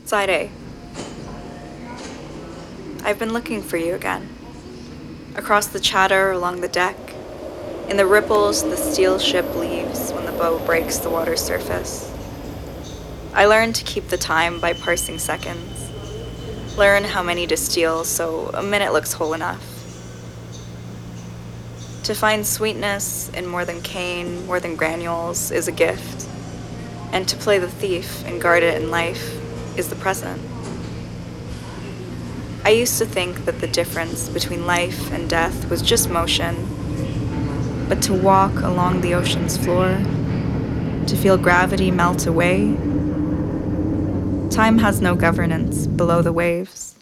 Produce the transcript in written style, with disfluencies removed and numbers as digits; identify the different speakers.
Speaker 1: Side A. I've been looking for you again. Across the chatter along the deck, in the ripples the steel ship leaves when the bow breaks the water's surface. I learned to keep the time by parsing seconds. Learn how many to steal so a minute looks whole enough. To find sweetness in more than cane, more than granules, is a gift. And to play the thief and guard it in life is the present. I used to think that the difference between life and death was just motion, but to walk along the ocean's floor, to feel gravity melt away, time has no governance below the waves.